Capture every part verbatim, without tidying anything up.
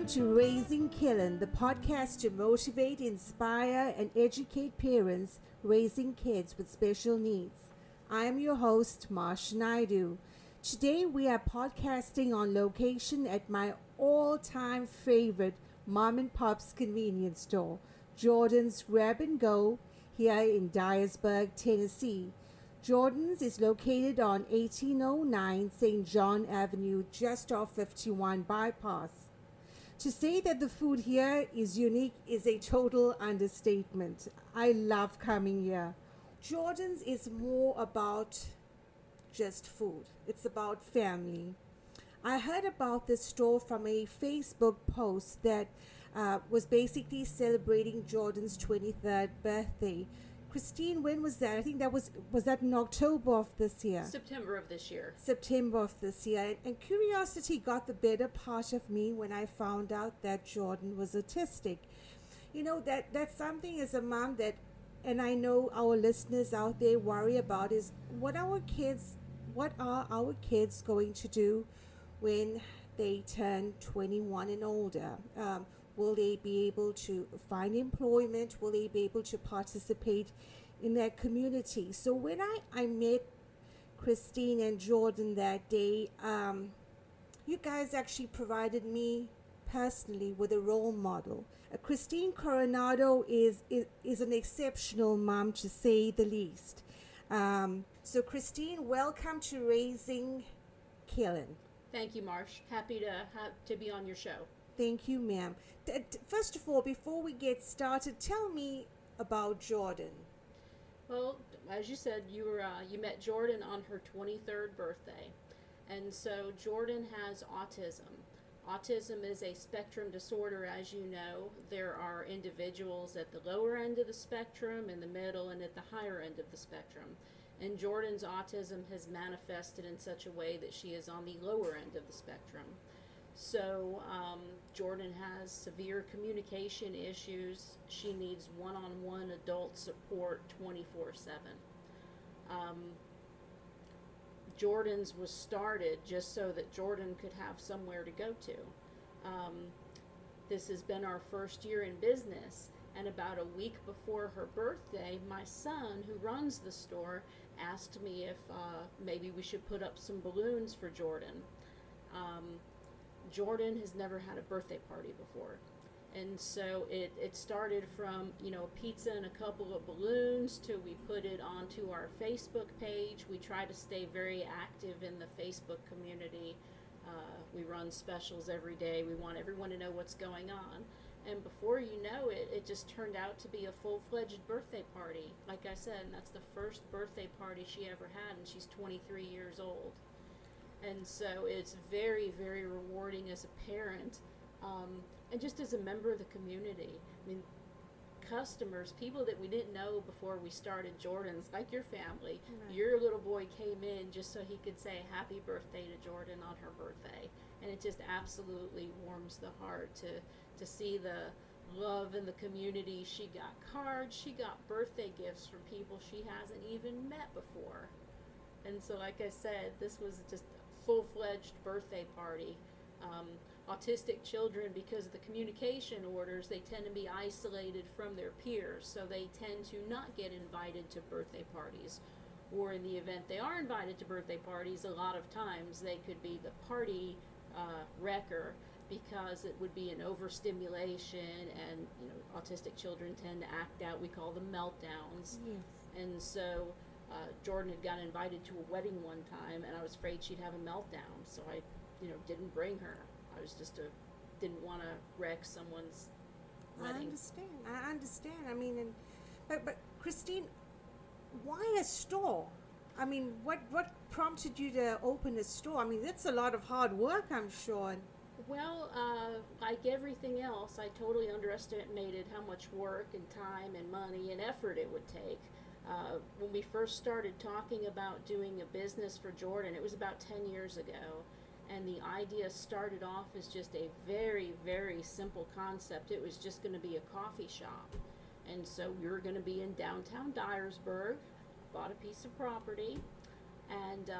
Welcome to Raising Killen, the podcast to motivate, inspire, and educate parents raising kids with special needs. I am your host, Marsha Naidu. Today we are podcasting on location at my all-time favorite mom and pop's convenience store, Jordan's Grab and Go, here in Dyersburg, Tennessee. Jordan's is located on eighteen oh nine Saint John Avenue, just off fifty-one Bypass. To say that the food here is unique is a total understatement. I love coming here. Jordan's is more about just food. It's about family. I heard about this store from a Facebook post that uh, was basically celebrating Jordan's twenty-third birthday. Christine, when was that? I think that was, was that in October of this year? September of this year. September of this year. And, and curiosity got the better part of me when I found out that Jordan was autistic. You know, that that's something as a mom that, and I know our listeners out there worry about is what our kids, what are our kids going to do when they turn twenty-one and older? Um, Will they be able to find employment? Will they be able to participate in their community? So when I, I met Christine and Jordan that day, um, you guys actually provided me personally with a role model. Uh, Christine Coronado is, is, is an exceptional mom, to say the least. Um, so Christine, welcome to Raising Killen. Thank you, Marsh. Happy to have to be on your show. Thank you, ma'am. First of all, before we get started, tell me about Jordan. Well, as you said, you were uh, you met Jordan on her twenty-third birthday. And so Jordan has autism. Autism is a spectrum disorder, as you know. There are individuals at the lower end of the spectrum, in the middle, and at the higher end of the spectrum. And Jordan's autism has manifested in such a way that she is on the lower end of the spectrum. So um, Jordan has severe communication issues. She needs one-on-one adult support twenty-four seven. Um, Jordan's was started just so that Jordan could have somewhere to go to. Um, this has been our first year in business, and about a week before her birthday, my son, who runs the store, asked me if uh, maybe we should put up some balloons for Jordan. Um, Jordan has never had a birthday party before. And so it, it started from, you know, a pizza and a couple of balloons till we put it onto our Facebook page. We try to stay very active in the Facebook community. Uh, we run specials every day. We want everyone to know what's going on. And before you know it, it just turned out to be a full-fledged birthday party. Like I said, and that's the first birthday party she ever had, and she's twenty-three years old. And so it's very, very rewarding as a parent, um, and just as a member of the community. I mean, customers, people that we didn't know before we started Jordan's, like your family, right. Your little boy came in just so he could say happy birthday to Jordan on her birthday. And it just absolutely warms the heart to, to see the love in the community. She got cards, she got birthday gifts from people she hasn't even met before. And so, like I said, this was just full-fledged birthday party. Um, autistic children, because of the communication orders, they tend to be isolated from their peers, so they tend to not get invited to birthday parties. Or in the event they are invited to birthday parties, a lot of times they could be the party uh, wrecker, because it would be an overstimulation, and you know, autistic children tend to act out. We call them meltdowns. Yes. And so Uh, Jordan had gotten invited to a wedding one time, and I was afraid she'd have a meltdown, so I, you know, didn't bring her. I was just a, didn't want to wreck someone's wedding. I understand. I understand. I mean, and, but but Christine, why a store? I mean, what what prompted you to open a store? I mean, that's a lot of hard work, I'm sure. Well, uh, like everything else, I totally underestimated how much work and time and money and effort it would take. Uh, when we first started talking about doing a business for Jordan, it was about ten years ago, and the idea started off as just a very, very simple concept. It was just going to be a coffee shop, and so we were going to be in downtown Dyersburg, bought a piece of property, and uh,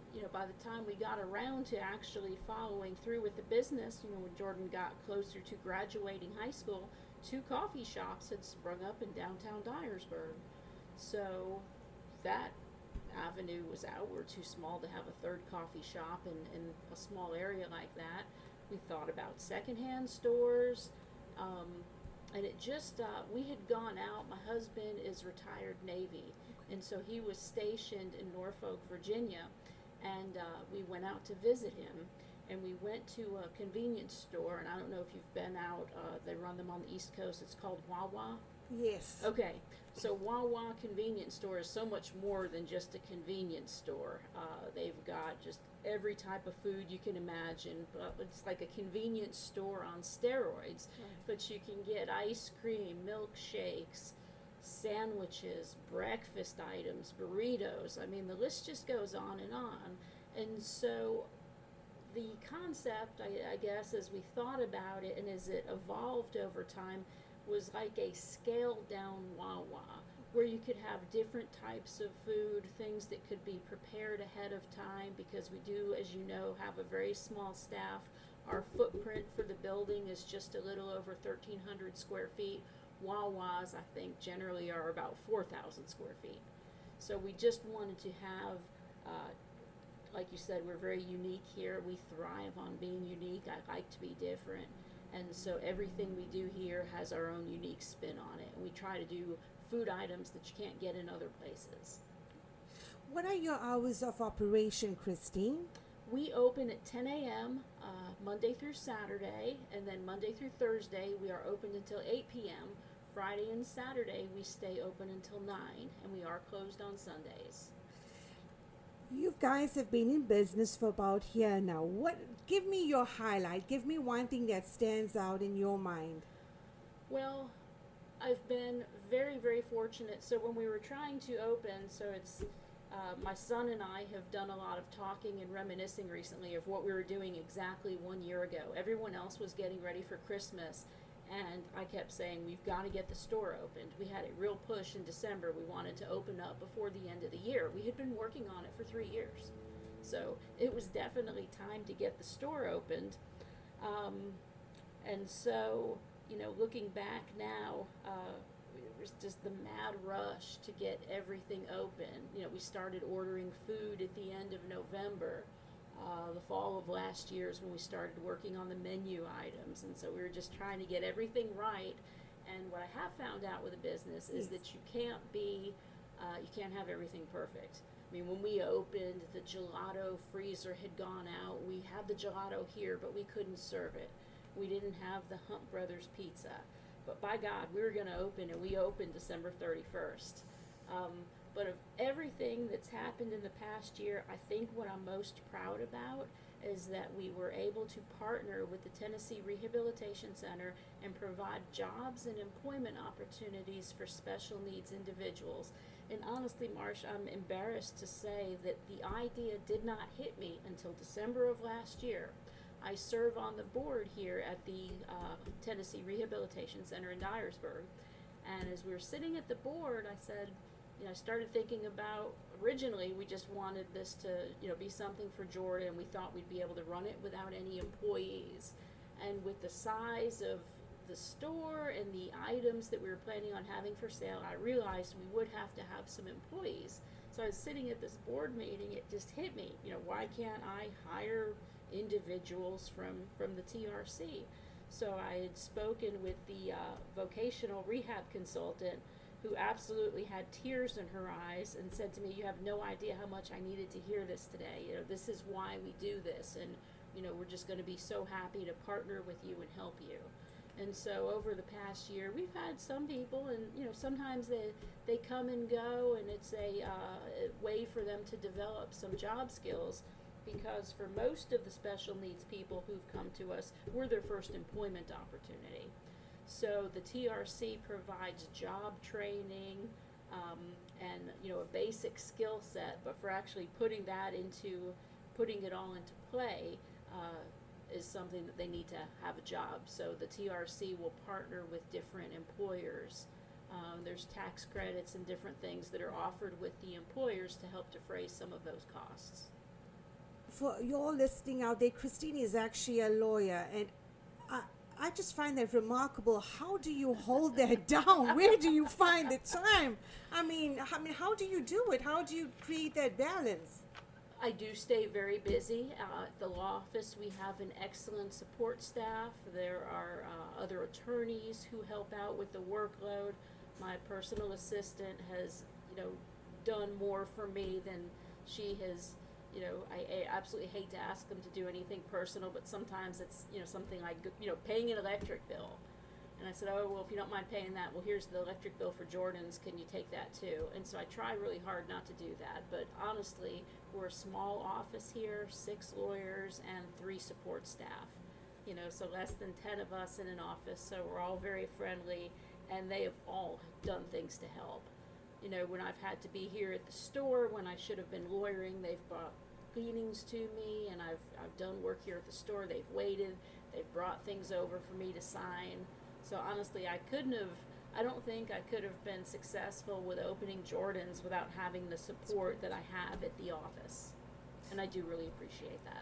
you know, by the time we got around to actually following through with the business, you know, when Jordan got closer to graduating high school, two coffee shops had sprung up in downtown Dyersburg. So that avenue was out. We're too small to have a third coffee shop in, in a small area like that. We thought about secondhand stores. Um, and it just, uh, we had gone out. My husband is retired Navy, and so he was stationed in Norfolk, Virginia. And uh, we went out to visit him, and we went to a convenience store, and I don't know if you've been out, uh, they run them on the East Coast, it's called Wawa. Yes. Okay, so Wawa convenience store is so much more than just a convenience store. Uh, they've got just every type of food you can imagine, but it's like a convenience store on steroids. Right. But you can get ice cream, milkshakes, sandwiches, breakfast items, burritos. I mean, the list just goes on and on. And so the concept, I, I guess, as we thought about it and as it evolved over time, was like a scaled down Wawa, where you could have different types of food, things that could be prepared ahead of time, because we do, as you know, have a very small staff. Our footprint for the building is just a little over thirteen hundred square feet. Wawas, I think, generally are about four thousand square feet. So we just wanted to have, uh, like you said, we're very unique here. We thrive on being unique. I like to be different. And so everything we do here has our own unique spin on it. And we try to do food items that you can't get in other places. What are your hours of operation, Christine? We open at ten a.m. Uh, Monday through Saturday, and then Monday through Thursday we are open until eight p.m. Friday and Saturday we stay open until nine, and we are closed on Sundays. You guys have been in business for about a year now. What? Give me your highlight. Give me one thing that stands out in your mind. Well, I've been very, very fortunate. So when we were trying to open, so it's uh, my son and I have done a lot of talking and reminiscing recently of what we were doing exactly one year ago. Everyone else was getting ready for Christmas, and I kept saying, we've got to get the store opened. We had a real push in December. We wanted to open up before the end of the year. We had been working on it for three years. So it was definitely time to get the store opened. Um, and so, you know, looking back now, uh, it was just the mad rush to get everything open. You know, we started ordering food at the end of November. Uh, the fall of last year is when we started working on the menu items. And so we were just trying to get everything right. And what I have found out with a business is that you can't be, uh, you can't have everything perfect. I mean, when we opened, the gelato freezer had gone out. We had the gelato here, but we couldn't serve it. We didn't have the Hunt Brothers pizza. But by God, we were going to open, and we opened December thirty-first. Um, but of everything that's happened in the past year, I think what I'm most proud about is that we were able to partner with the Tennessee Rehabilitation Center and provide jobs and employment opportunities for special needs individuals. And honestly, Marsh, I'm embarrassed to say that the idea did not hit me until December of last year. I serve on the board here at the uh, Tennessee Rehabilitation Center in Dyersburg. And as we were sitting at the board, I said, you know, I started thinking about, originally we just wanted this to, you know, be something for Jordan. We thought we'd be able to run it without any employees. And with the size of the store and the items that we were planning on having for sale, I realized we would have to have some employees. So I was sitting at this board meeting, it just hit me, you know, why can't I hire individuals from, from the T R C? So I had spoken with the uh, vocational rehab consultant, who absolutely had tears in her eyes and said to me, you have no idea how much I needed to hear this today. You know, this is why we do this, and, you know, we're just going to be so happy to partner with you and help you. And so over the past year, we've had some people, and, you know, sometimes they, they come and go, and it's a, uh, a way for them to develop some job skills, because for most of the special needs people who've come to us, we're their first employment opportunity. So the T R C provides job training um, and, you know, a basic skill set, but for actually putting that into, putting it all into play, uh, is something that they need to have a job. So the T R C will partner with different employers. Um, there's tax credits and different things that are offered with the employers to help defray some of those costs. for you all listening out there, Christine is actually a lawyer, and I, I just find that remarkable. How do you hold that down? Where do you find the time? I mean, I mean, how do you do it? How do you create that balance? I do stay very busy. Uh, at the law office, we have an excellent support staff. There are uh, other attorneys who help out with the workload. My personal assistant has, you know, done more for me than she has. You know, I, I absolutely hate to ask them to do anything personal, but sometimes it's, you know, something like, you know, paying an electric bill. And I said, oh, well, if you don't mind paying that, well, here's the electric bill for Jordan's. Can you take that too? And so I try really hard not to do that. But honestly, we're a small office here, six lawyers and three support staff. You know, so less than ten of us in an office. So we're all very friendly, and they have all done things to help. You know, when I've had to be here at the store, when I should have been lawyering, they've brought cleanings to me, and I've, I've done work here at the store. They've waited. They've brought things over for me to sign. So honestly, I couldn't have, I don't think I could have been successful with opening Jordan's without having the support that I have at the office. And I do really appreciate that.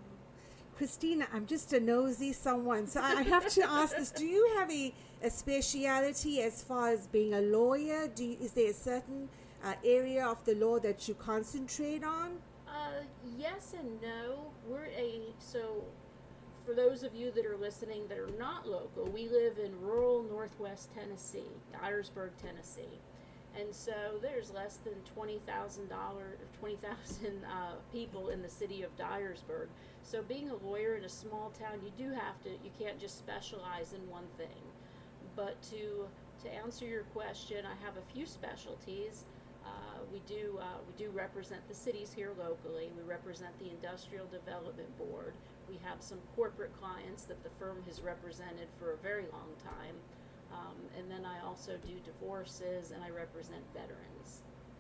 Christina, I'm just a nosy someone, so I have to ask this. Do you have a, a speciality as far as being a lawyer? Do you, is there a certain uh, area of the law that you concentrate on? Uh, yes and no. We're a, so for those of you that are listening that are not local, we live in rural northwest Tennessee, Dyersburg, Tennessee. And so there's less than twenty thousand dollars, twenty thousand uh, people in the city of Dyersburg. So being a lawyer in a small town, you do have to, you can't just specialize in one thing. But to to answer your question, I have a few specialties. Uh, we do uh, we do represent the cities here locally. We represent the Industrial Development Board. We have some corporate clients that the firm has represented for a very long time. Um, and then I also do divorces, and I represent veterans.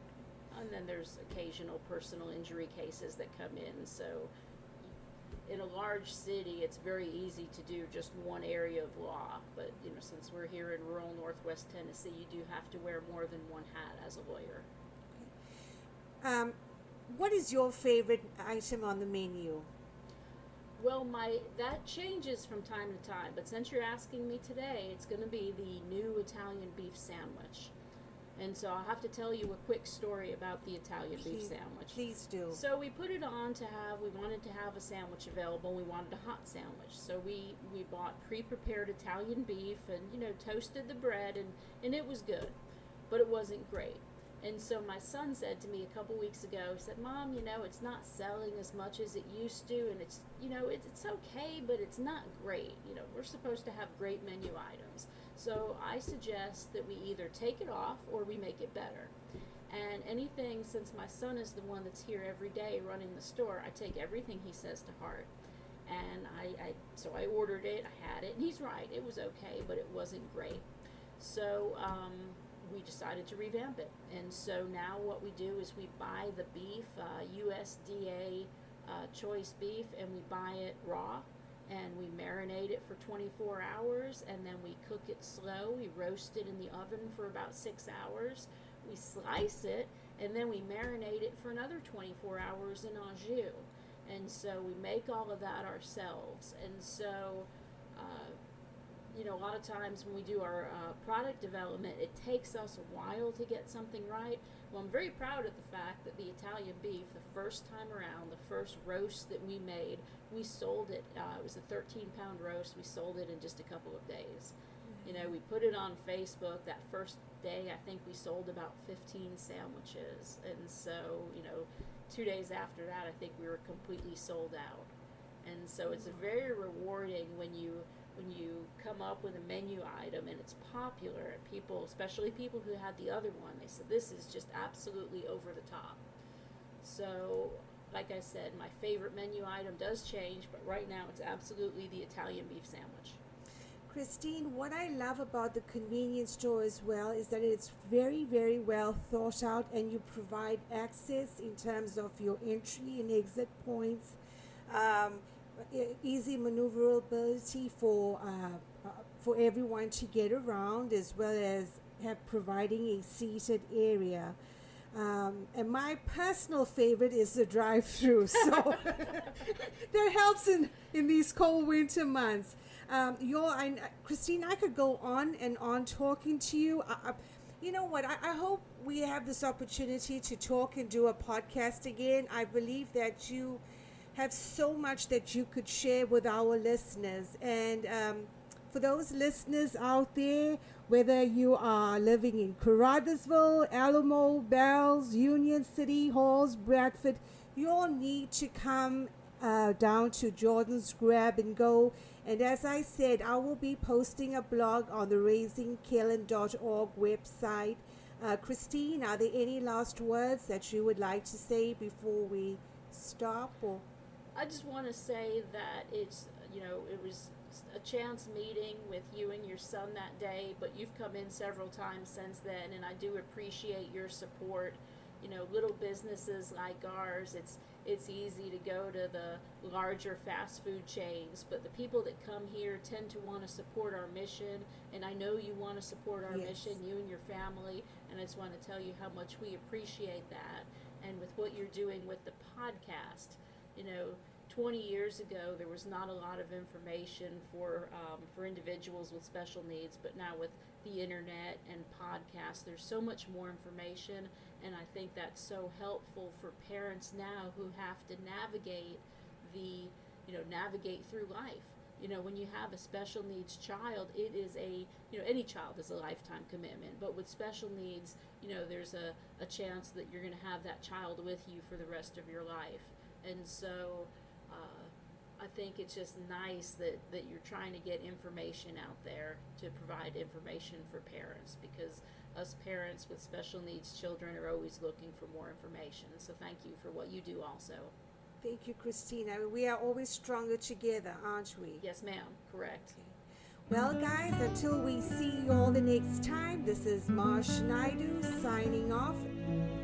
And then there's occasional personal injury cases that come in. So in a large city, it's very easy to do just one area of law. But, you know, since we're here in rural northwest Tennessee, you do have to wear more than one hat as a lawyer. Um, what is your favorite item on the menu? Well, my that changes from time to time, but since you're asking me today, it's going to be the new Italian beef sandwich. And so I'll have to tell you a quick story about the Italian please, beef sandwich. Please do. So we put it on to have, we wanted to have a sandwich available. We wanted a hot sandwich. So we, we bought pre-prepared Italian beef and, you know, toasted the bread, and, and it was good, but it wasn't great. And so my son said to me a couple weeks ago, he said, Mom, you know, it's not selling as much as it used to, and it's, you know, it, it's okay, but it's not great. You know, we're supposed to have great menu items. So I suggest that we either take it off or we make it better. And anything, since my son is the one that's here every day running the store, I take everything he says to heart. And I, I so I ordered it, I had it, and he's right, it was okay, but it wasn't great. So, um... we decided to revamp it. And so now what we do is we buy the beef, uh, U S D A uh, choice beef, and we buy it raw, and we marinate it for twenty-four hours, and then we cook it slow. We roast it in the oven for about six hours. We slice it, and then we marinate it for another twenty-four hours in au jus. And so we make all of that ourselves. And so uh, you know, a lot of times when we do our uh, product development, it takes us a while to get something right. Well, I'm very proud of the fact that the Italian beef, the first time around, the first roast that we made, we sold it. Uh, it was a thirteen pound roast. We sold it in just a couple of days. Mm-hmm. You know, we put it on Facebook. That first day, I think we sold about fifteen sandwiches. And so, you know, two days after that, I think we were completely sold out. And so it's very rewarding when you when you come up with a menu item and it's popular, and people, especially people who had the other one, they said, this is just absolutely over the top. So, like I said, my favorite menu item does change, but right now it's absolutely the Italian beef sandwich. Christine, what I love about the convenience store as well is that it's very, very well thought out, and you provide access in terms of your entry and exit points. Um, easy maneuverability for uh, uh, for everyone to get around, as well as have providing a seated area. Um, and my personal favorite is the drive-through. So that helps in, in these cold winter months. Um, your, I, Christine, I could go on and on talking to you. I, I, you know what? I, I hope we have this opportunity to talk and do a podcast again. I believe that you have so much that you could share with our listeners. And um, for those listeners out there, whether you are living in Carruthersville, Alamo, Bells, Union City, Halls, Bradford, you all need to come uh, down to Jordan's Grab and Go. And as I said, I will be posting a blog on the raising kaylen dot org website. Uh, Christine, are there any last words that you would like to say before we stop? Or I just want to say that it's, you know, it was a chance meeting with you and your son that day, but you've come in several times since then, and I do appreciate your support. You know, little businesses like ours, it's it's easy to go to the larger fast food chains, but the people that come here tend to want to support our mission, and I know you want to support our Yes. mission, you and your family, and I just want to tell you how much we appreciate that. And with what you're doing with the podcast, you know, twenty years ago, there was not a lot of information for um, for individuals with special needs, but now with the internet and podcasts, there's so much more information, and I think that's so helpful for parents now who have to navigate the, you know, navigate through life. You know, when you have a special needs child, it is a, you know, any child is a lifetime commitment, but with special needs, you know, there's a, a chance that you're going to have that child with you for the rest of your life. And so uh, I think it's just nice that, that you're trying to get information out there to provide information for parents, because us parents with special needs children are always looking for more information. So thank you for what you do also. thank you, Christine. I mean, we are always stronger together, aren't we? Yes, ma'am. Correct. Well, guys, until we see you all the next time, this is Marsh Naidu signing off.